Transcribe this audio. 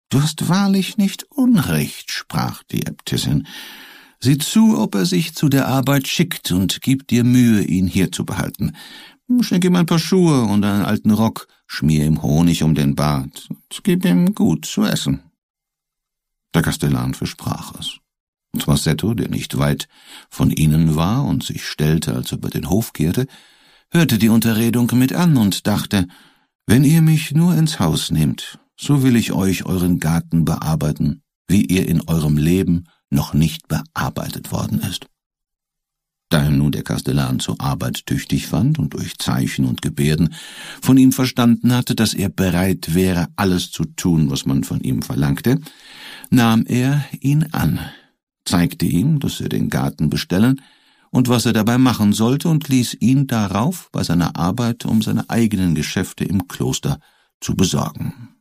»Du hast wahrlich nicht Unrecht«, sprach die Äbtissin. »Sieh zu, ob er sich zu der Arbeit schickt und gib dir Mühe, ihn hier zu behalten. Schenk ihm ein paar Schuhe und einen alten Rock, schmier ihm Honig um den Bart und gib ihm gut zu essen.« Der Kastellan versprach es. Und Masetto, der nicht weit von ihnen war und sich stellte, als ob er den Hof kehrte, hörte die Unterredung mit an und dachte, »Wenn ihr mich nur ins Haus nehmt, so will ich euch euren Garten bearbeiten, wie er in eurem Leben noch nicht bearbeitet worden ist.« Da er nun der Kastellan zur Arbeit tüchtig fand und durch Zeichen und Gebärden von ihm verstanden hatte, dass er bereit wäre, alles zu tun, was man von ihm verlangte, nahm er ihn an, zeigte ihm, dass er den Garten bestellen und was er dabei machen sollte und ließ ihn darauf bei seiner Arbeit, um seine eigenen Geschäfte im Kloster zu besorgen.